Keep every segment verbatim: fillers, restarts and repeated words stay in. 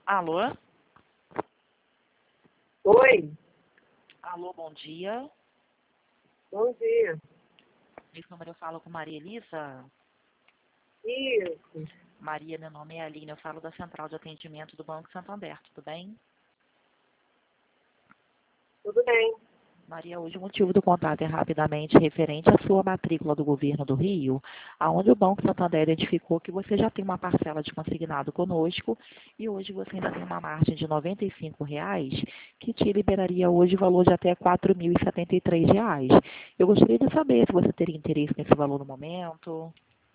Alô? Oi, Alô, bom dia. bom dia. Esse número eu falo com Maria Elisa. Isso, Maria, meu nome é Aline, eu falo da Central de Atendimento do Banco Santander, tudo bem? tudo bem. Maria, hoje o motivo do contato é rapidamente referente à sua matrícula do Governo do Rio, aonde o Banco Santander identificou que você já tem uma parcela de consignado conosco e hoje você ainda tem uma margem de noventa e cinco reais que te liberaria hoje o valor de até quatro mil e setenta e três reais. Eu gostaria de saber se você teria interesse nesse valor no momento.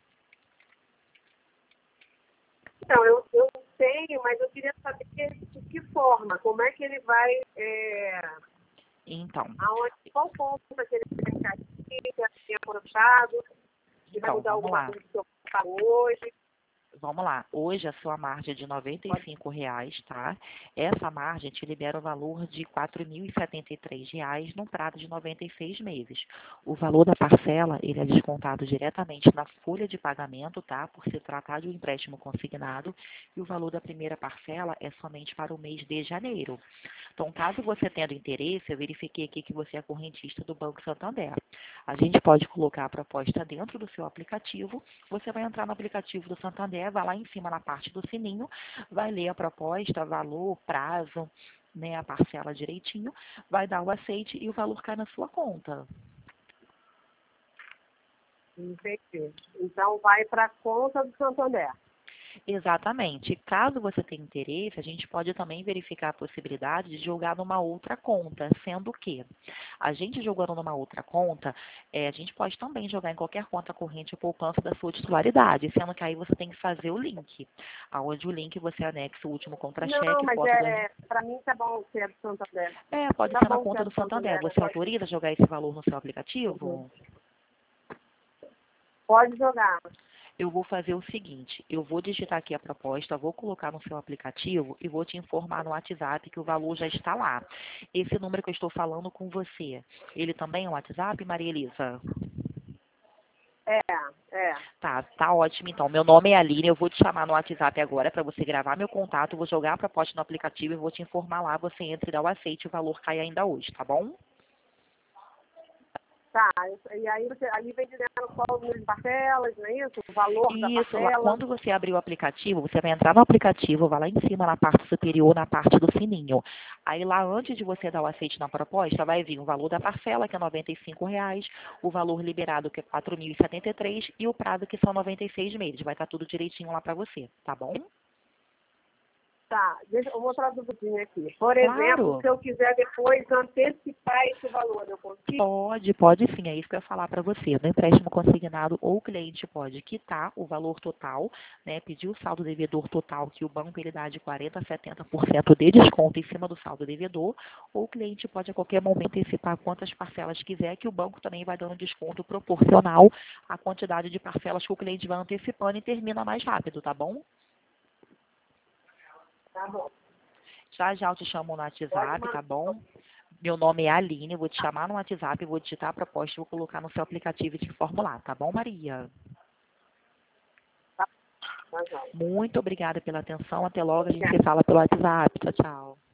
Então, eu, eu tenho, mas eu queria saber de que forma, como é que ele vai, é, Então, aonde, qual conta que ele vai ficar aqui, se é tempo fechado, se vai então, mudar vamos alguma lá. coisa que eu pago hoje. Vamos lá. Hoje a sua margem é de noventa e cinco reais, tá? Essa margem te libera o valor de quatro mil e setenta e três reais num prazo de noventa e seis meses. O valor da parcela, ele é descontado diretamente na folha de pagamento, tá? Por se tratar de um empréstimo consignado. E o valor da primeira parcela é somente para o mês de janeiro. Então, caso você tenha interesse, eu verifiquei aqui que você é correntista do Banco Santander. A gente pode colocar a proposta dentro do seu aplicativo. Você vai entrar no aplicativo do Santander, vai lá em cima na parte do sininho, vai ler a proposta, valor, prazo, né, a parcela direitinho, vai dar o aceite e o valor cai na sua conta. Entendi. Então, vai para a conta do Santander. Exatamente. Caso você tenha interesse, a gente pode também verificar a possibilidade de jogar numa outra conta, sendo que a gente jogando numa outra conta, é, a gente pode também jogar em qualquer conta corrente ou poupança da sua titularidade, sendo que aí você tem que fazer o link, aonde o link você anexa o último Não, contra-cheque, mas foto do... é, para mim tá bom ser do Santander. É, pode Tá ser na bom conta ser do do Santander. Santander. Você autoriza jogar esse valor no seu Uhum. aplicativo? Pode jogar. Eu vou fazer o seguinte, eu vou digitar aqui a proposta, vou colocar no seu aplicativo e vou te informar no WhatsApp que o valor já está lá. Esse número que eu estou falando com você, ele também é um WhatsApp, Maria Elisa? É, é. Tá, tá ótimo então. Meu nome é Aline, eu vou te chamar no WhatsApp agora para você gravar meu contato, vou jogar a proposta no aplicativo e vou te informar lá, você entra e dá o aceite, o valor cai ainda hoje, tá bom? Tá, e aí, você, aí vem dizendo qual o número de parcelas, não é isso? O valor da Isso, lá- parcela. quando você abrir o aplicativo, você vai entrar no aplicativo, vai lá em cima na parte superior, na parte do sininho. Aí lá, antes de você dar o aceite na proposta, vai vir o valor da parcela, que é noventa e cinco reais, o valor liberado, que é quatro mil e setenta e três, e o prazo, que são noventa e seis meses. Vai estar tudo direitinho lá para você, tá bom? Tá, deixa, eu vou outra dúvida aqui. Por exemplo, Claro. se eu quiser depois antecipar esse valor, eu consigo? Pode, pode sim, é isso que eu ia falar para você. No empréstimo consignado, ou o cliente pode quitar o valor total, né, pedir o saldo devedor total, que o banco ele dá de quarenta a setenta por cento de desconto em cima do saldo devedor, ou o cliente pode a qualquer momento antecipar quantas parcelas quiser, que o banco também vai dando desconto proporcional à quantidade de parcelas que o cliente vai antecipando e termina mais rápido, tá bom? Tá bom. Já já eu te chamo no Pode WhatsApp, mandar. tá bom? Meu nome é Aline, eu vou te chamar no WhatsApp, eu vou digitar a proposta e vou colocar no seu aplicativo e te formular, tá bom, Maria? Tá, tá, tá. Muito obrigada pela atenção. Até logo, a gente Obrigada. se fala pelo WhatsApp. Tchau, tchau.